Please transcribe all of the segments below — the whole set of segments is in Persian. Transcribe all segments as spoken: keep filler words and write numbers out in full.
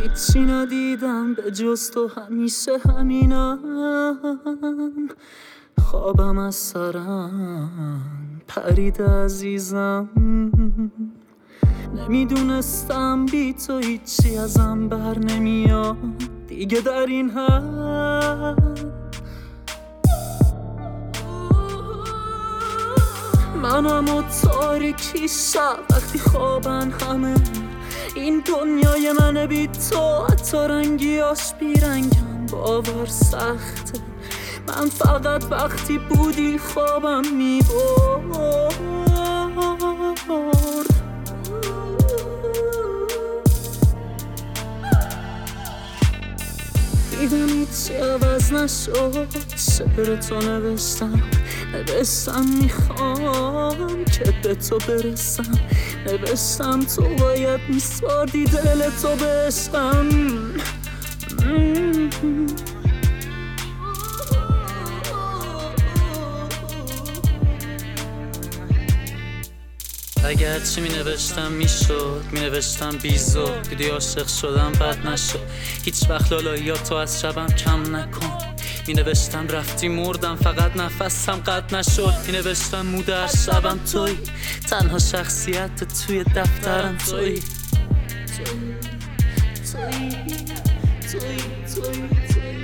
هیچی ندیدم به جز تو، همیشه همینم. خوابم از سرم پرید عزیزم، نمیدونستم بی تو هیچی ازم بر نمیاد دیگه در این حد. منم و تاریکی شب وقتی خوابن همه، این دنیای من بی تو حتی رنگیاش بیرنگم باور سخته. من فقط وقتی بودی خوابم میبرد. دیدم هیچی عوض نشد، شعر تو نوشتم نوشتم میخوام که به تو برسم، نوشتم تو باید میسپردی دل تو بشم. اگر چی می نوشتم می شد، می نوشتم بیزو، دیدی عاشق شدم بد نشد. هیچ وقت لالاییات تو از شبم کم نکن. می نوشتم رفتی مردم فقط نفسم قد نشد. می نوشتم مودر شبم توی، تنها شخصیت توی دفترم توی توی توی توی توی توی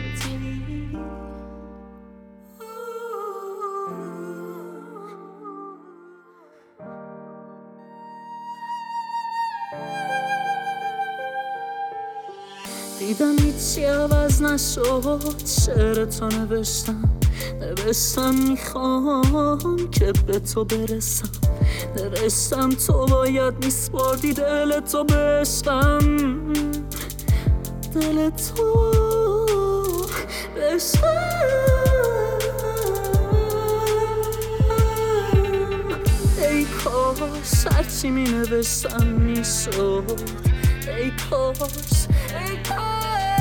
دیدم هیچی عوض نشد، شعر تو نوشتم نوشتم میخوام که به تو برسم، نوشتم تو باید میسپردی دل تو بشم، دل تو بشم. ای کاش هرچی می نوشتم میشد، ای کاش ای کاش